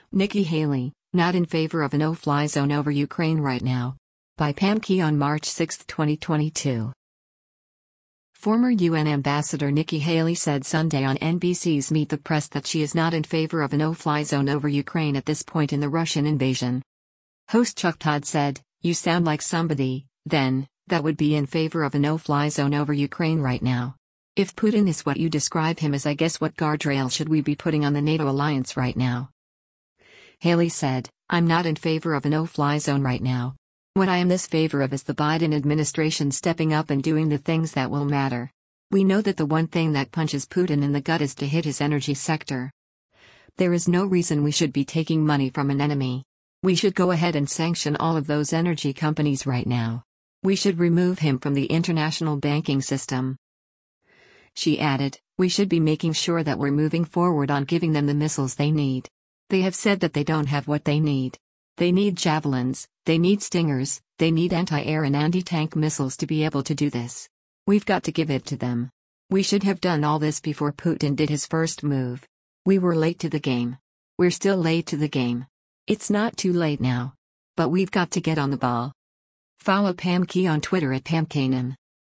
Nikki Haley, not in favor of a no-fly zone over Ukraine right now. By Pam Key on March 6, 2022. Former UN Ambassador Nikki Haley said Sunday on NBC's Meet the Press that she is not in favor of a no-fly zone over Ukraine at this point in the Russian invasion. Host Chuck Todd said, "You sound like somebody, then, that would be in favor of a no-fly zone over Ukraine right now. If Putin is what you describe him as, I guess what guardrail should we be putting on the NATO alliance right now?" Haley said, "I'm not in favor of a no-fly zone right now. What I am this favor of is the Biden administration stepping up and doing the things that will matter. We know that the one thing that punches Putin in the gut is to hit his energy sector. There is no reason we should be taking money from an enemy. We should go ahead and sanction all of those energy companies right now. We should remove him from the international banking system." She added, "We should be making sure that we're moving forward on giving them the missiles they need. They have said that they don't have what they need. They need javelins, they need stingers, they need anti-air and anti-tank missiles to be able to do this. We've got to give it to them. We should have done all this before Putin did his first move. We were late to the game. We're still late to the game. It's not too late now. But we've got to get on the ball." Follow Pam Key on Twitter at PamKanem.